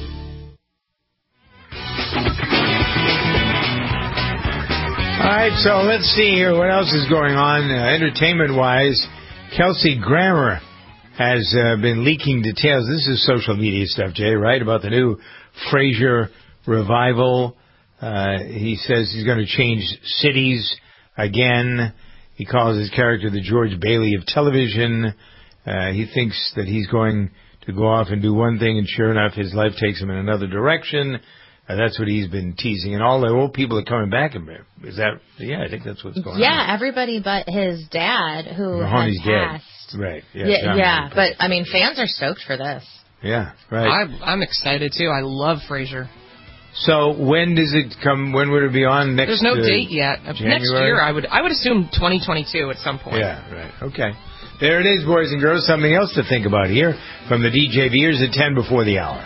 All right, so let's see here what else is going on uh, entertainment-wise. Kelsey Grammer has uh, been leaking details. This is social media stuff, Jay, right, about the new Frasier revival. Uh, he says he's going to change cities again. He calls his character the George Bailey of television. Uh, he thinks that he's going to go off and do one thing, and sure enough, his life takes him in another direction. Uh, that's what he's been teasing. And all the old people are coming back. Is that, yeah, I think that's what's going yeah, on. Yeah, everybody but his dad, who Mahoney's had passed. Dead. Right. Yeah, yeah, yeah but, I mean, fans are stoked for this. Yeah, right. I'm, I'm excited, too. I love Frasier. So when does it come, when would it be on next There's no uh, date yet. January? Next year, I would I would assume twenty twenty-two at some point. Yeah, right. Okay. There it is, boys and girls. Something else to think about here from the D J Veers at ten before the hour.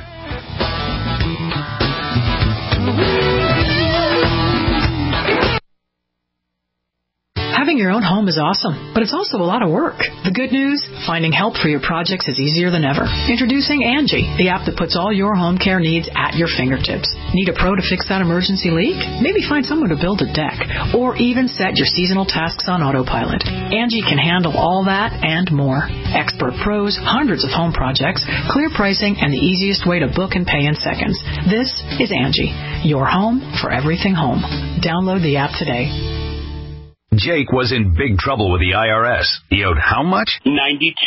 Having your own home is awesome, but it's also a lot of work. The good news? Finding help for your projects is easier than ever. Introducing Angie, the app that puts all your home care needs at your fingertips. Need a pro to fix that emergency leak? Maybe find someone to build a deck, or even set your seasonal tasks on autopilot. Angie can handle all that and more. Expert pros, hundreds of home projects, clear pricing, and the easiest way to book and pay in seconds. This is Angie, your home for everything home. Download the app today. Jake was in big trouble with the I R S. He owed how much? ninety-two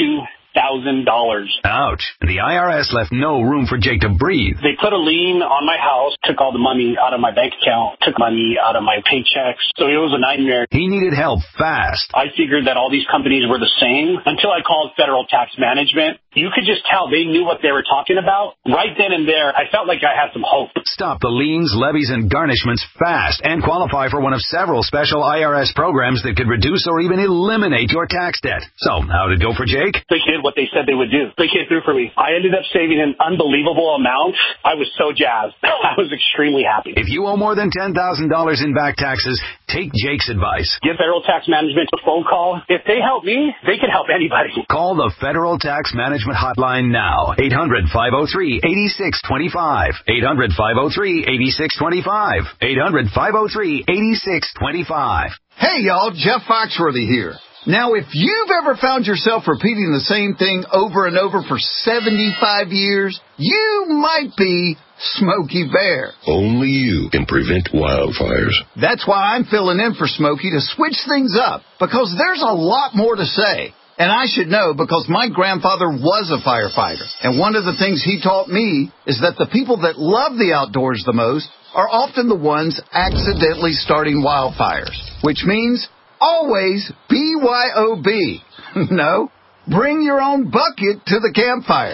thousand dollars. Ouch. The I R S left no room for Jake to breathe. They put a lien on my house, took all the money out of my bank account, took money out of my paychecks. So it was a nightmare. He needed help fast. I figured that all these companies were the same until I called Federal Tax Management. You could just tell they knew what they were talking about. Right then and there, I felt like I had some hope. Stop the liens, levies, and garnishments fast and qualify for one of several special I R S programs that could reduce or even eliminate your tax debt. So, how did it go for Jake? They did what they said they would do. They came through for me. I ended up saving an unbelievable amount. I was so jazzed. I was extremely happy. If you owe more than ten thousand dollars in back taxes, take Jake's advice. Give Federal Tax Management a phone call. If they help me, they can help anybody. Call the Federal Tax Management Hotline now. eight hundred, five oh three, eight six two five. eight hundred, five oh three, eight six two five. eight hundred, five oh three, eight six two five. Hey, y'all. Jeff Foxworthy here. Now, if you've ever found yourself repeating the same thing over and over for seventy-five years, you might be Smokey Bear. Only you can prevent wildfires. That's why I'm filling in for Smokey to switch things up, because there's a lot more to say. And I should know because my grandfather was a firefighter. And one of the things he taught me is that the people that love the outdoors the most are often the ones accidentally starting wildfires, which means always B Y O B. No, bring your own bucket to the campfire.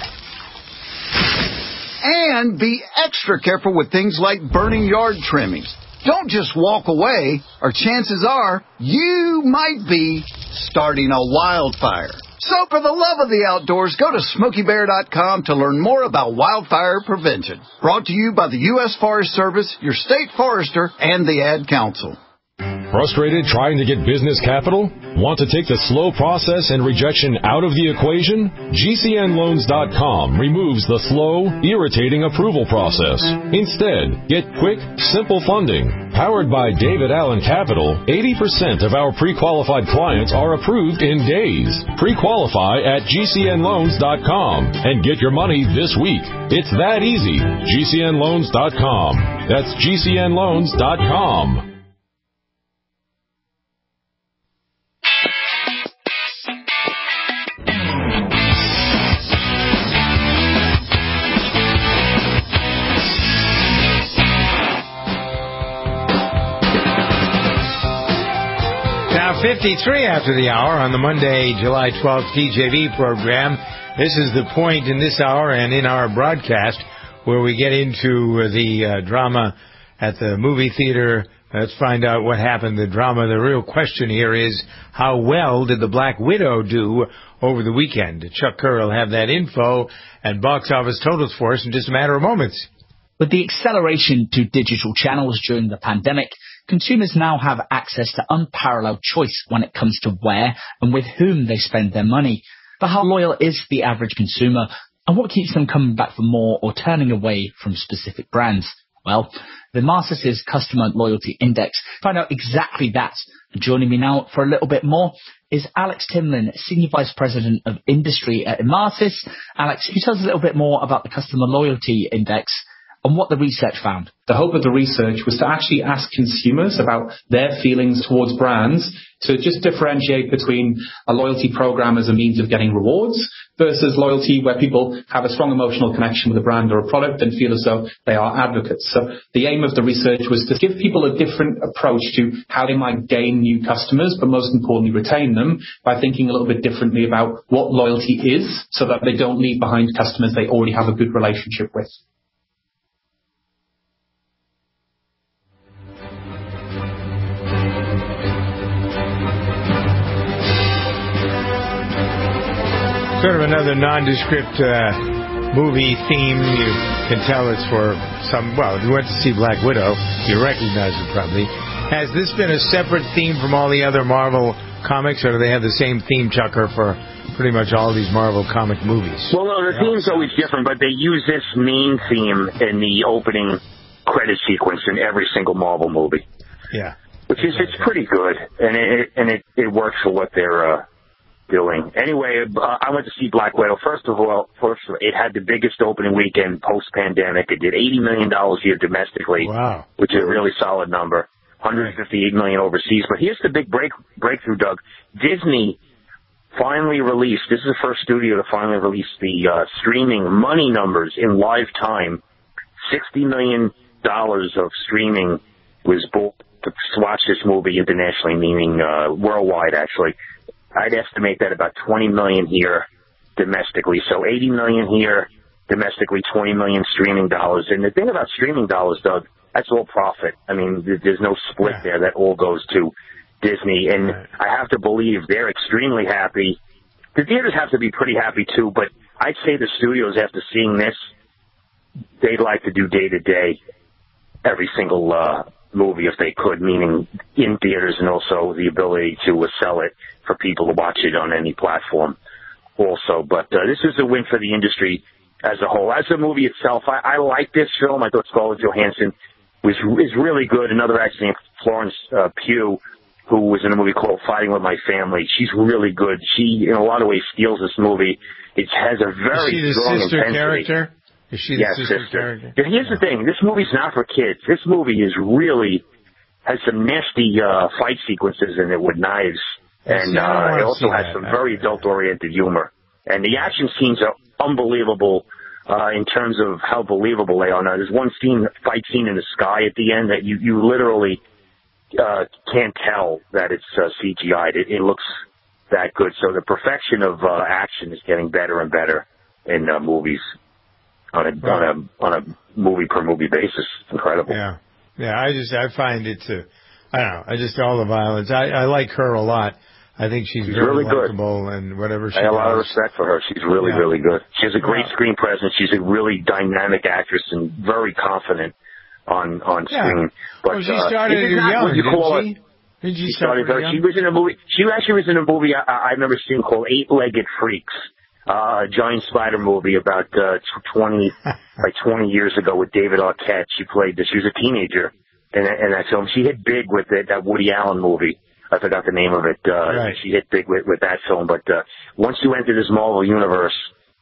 And be extra careful with things like burning yard trimmings. Don't just walk away, or chances are you might be starting a wildfire. So for the love of the outdoors, go to smokey bear dot com to learn more about wildfire prevention. Brought to you by the U S Forest Service, your state forester, and the Ad Council. Frustrated trying to get business capital? Want to take the slow process and rejection out of the equation? G C N loans dot com removes the slow, irritating approval process. Instead, get quick, simple funding. Powered by David Allen Capital, eighty percent of our pre-qualified clients are approved in days. Pre-qualify at G C N loans dot com and get your money this week. It's that easy. G C N loans dot com. That's G C N loans dot com. fifty-three after the hour on the Monday, July twelfth D J V program. This is the point in this hour and in our broadcast where we get into the uh, drama at the movie theater. Let's find out what happened, the drama. The real question here is, how well did the Black Widow do over the weekend? Chuck Kerr will have that info and box office totals for us in just a matter of moments. With the acceleration to digital channels during the pandemic, consumers now have access to unparalleled choice when it comes to where and with whom they spend their money. But how loyal is the average consumer, and what keeps them coming back for more or turning away from specific brands? Well, the Emarsys Customer Loyalty Index find out exactly that. And joining me now for a little bit more is Alex Timlin, Senior Vice President of Industry at Emarsys. Alex, can you tell us a little bit more about the Customer Loyalty Index and what the research found? The hope of the research was to actually ask consumers about their feelings towards brands, to just differentiate between a loyalty program as a means of getting rewards versus loyalty where people have a strong emotional connection with a brand or a product and feel as though they are advocates. So the aim of the research was to give people a different approach to how they might gain new customers, but most importantly retain them by thinking a little bit differently about what loyalty is so that they don't leave behind customers they already have a good relationship with. Sort of another nondescript uh, movie theme. You can tell it's for some, well, if you went to see Black Widow, you recognize it probably. Has this been a separate theme from all the other Marvel comics, or do they have the same theme, Chucker, for pretty much all these Marvel comic movies? Well, no, the theme's always different, but they use this main theme in the opening credit sequence in every single Marvel movie. Yeah. Which is, it's pretty good, and it, and it, it works for what they're, uh, doing. Anyway, uh, I went to see Black Widow. First of all, first of all, it had the biggest opening weekend post-pandemic. It did eighty million dollars here domestically, wow, which is a really solid number. one hundred fifty-eight million dollars overseas. But here's the big break breakthrough, Doug. Disney finally released, this is the first studio to finally release the uh, streaming money numbers in live time. sixty million dollars of streaming was bought to watch this movie internationally, meaning uh, worldwide, actually. I'd estimate that about twenty million dollars here domestically. So eighty million dollars here domestically, twenty million dollars streaming dollars. And the thing about streaming dollars, Doug, that's all profit. I mean, there's no split there. That all goes to Disney. And I have to believe they're extremely happy. The theaters have to be pretty happy, too. But I'd say the studios, after seeing this, they'd like to do day-to-day every single uh, movie if they could, meaning in theaters, and also the ability to uh, sell it for people to watch it on any platform also. But uh, this is a win for the industry as a whole. As a movie itself, I, I like this film. I thought Scarlett Johansson was is really good. Another actor named Florence uh, Pugh, who was in a movie called Fighting with My Family. She's really good. She, in a lot of ways, steals this movie. It has a very is she the strong sister intensity. character? Is she the yes, sister, sister. character? But here's the thing. This movie's not for kids. This movie is really, has some nasty uh, fight sequences in it with knives. And See, uh, it also has that. some very adult-oriented humor. And the action scenes are unbelievable uh, in terms of how believable they are. Now, there's one scene, fight scene in the sky at the end that you, you literally uh, can't tell that it's uh, C G I'd. It, it looks that good. So the perfection of uh, action is getting better and better in uh, movies on a, Right. on a on a movie per movie basis. It's incredible. Yeah, yeah. I just I find it to, I don't know. I just all the violence. I, I like her a lot. I think she's, She's very really good. likable and whatever she I have a lot of does. respect for her. She's really, Yeah. really good. She has a great Yeah. screen presence. She's a really dynamic actress and very confident on on Yeah. screen. But Well, she uh, started it is not young, what you didn't call she? it. Did she She start started very. young? She was in a movie. She actually was in a movie I, I remember seeing called Eight-Legged Freaks, uh, a giant spider movie about uh, twenty like twenty years ago with David Arquette. She played. She was a teenager in, in that film. She hit big with it, that Woody Allen movie. I forgot the name of it. Uh, Right. She hit big with, with that film. But uh, once you enter this Marvel universe,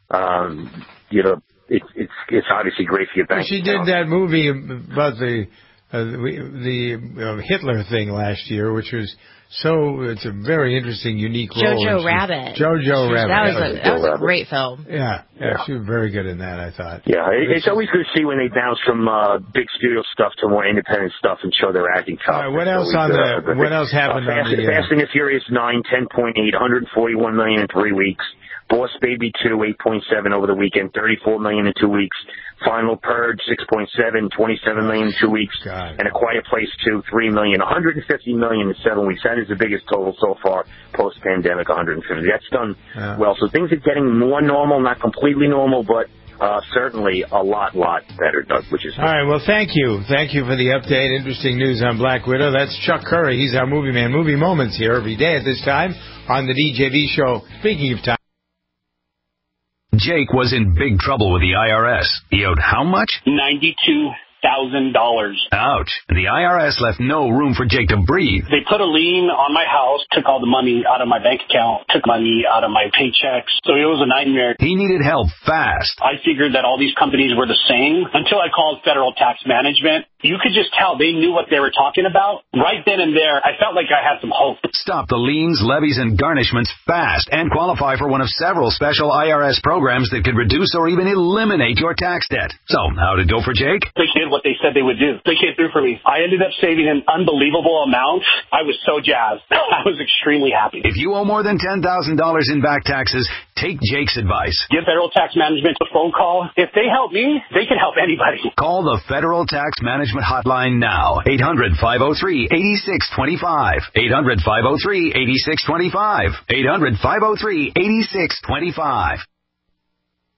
um, you know, it, it's it's obviously great for your Well, bank she account. did that movie about the uh, the, the uh, Hitler thing last year, which was so. It's a very interesting, unique role. Jojo and she- Rabbit. Jojo Rabbit. That was yeah. a that was a great film. Yeah, yeah, she was very good in that, I thought. Yeah, it, it's always good to see when they bounce from uh, big studio stuff to more independent stuff and show their acting All chops. right, what It's else always, on uh, the? good What thing. else happened uh, Fast, on the? Uh, Fast and the Furious nine, ten point eight, one hundred forty-one million in three weeks. Boss Baby two, eight point seven over the weekend, thirty-four million in two weeks. Final Purge, six point seven, twenty-seven million in two weeks. God. And A Quiet Place two, three million, one hundred fifty million in seven weeks. That is the biggest total so far post-pandemic, one hundred fifty. That's done Yeah. well. So things are getting more normal, not completely normal, but uh, certainly a lot, lot better, Doug, which is All right, well, thank you. Thank you for the update. Interesting news on Black Widow. That's Chuck Curry. He's our movie man. Movie Moments here every day at this time on the D J V show. Speaking of time. Jake was in big trouble with the I R S. He owed how much? ninety-two thousand dollars. Ouch. The I R S left no room for Jake to breathe. They put a lien on my house, took all the money out of my bank account, took money out of my paychecks. So it was a nightmare. He needed help fast. I figured that all these companies were the same until I called Federal Tax Management. You could just tell they knew what they were talking about. Right then and there, I felt like I had some hope. Stop the liens, levies, and garnishments fast and qualify for one of several special I R S programs that could reduce or even eliminate your tax debt. So, how'd it go for Jake? They did what they said they would do. They came through for me. I ended up saving an unbelievable amount. I was so jazzed. I was extremely happy. If you owe more than ten thousand dollars in back taxes, take Jake's advice. Give Federal Tax Management a phone call. If they help me, they can help anybody. Call the Federal Tax Management Hotline now. eight hundred, five oh three, eight six two five. eight hundred, five oh three, eight six two five. eight hundred, five oh three, eight six two five.